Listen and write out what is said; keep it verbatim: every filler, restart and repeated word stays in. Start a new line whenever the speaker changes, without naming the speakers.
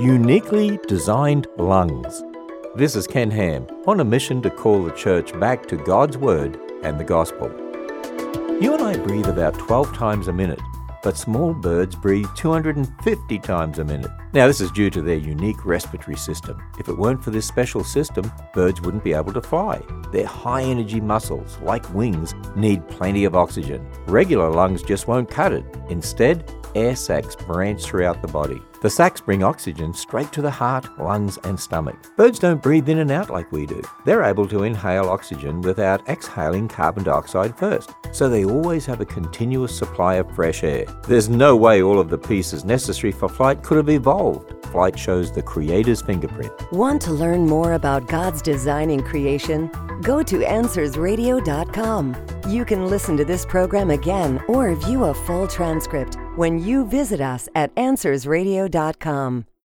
Uniquely designed lungs. This is Ken Ham on a mission to call the church back to God's Word and the Gospel. You and I breathe about twelve times a minute, but small birds breathe two hundred fifty times a minute. Now, this is due to their unique respiratory system. If it weren't for this special system, birds wouldn't be able to fly. Their high-energy muscles, like wings, need plenty of oxygen. Regular lungs just won't cut it. Instead, air sacs branch throughout the body. The sacs bring oxygen straight to the heart, lungs, and stomach. Birds don't breathe in and out like we do. They're able to inhale oxygen without exhaling carbon dioxide first, so they always have a continuous supply of fresh air. There's no way all of the pieces necessary for flight could have evolved. Flight shows the Creator's fingerprint.
Want to learn more about God's design in creation? Go to answers radio dot com. You can listen to this program again or view a full transcript when you visit us at answers radio dot com.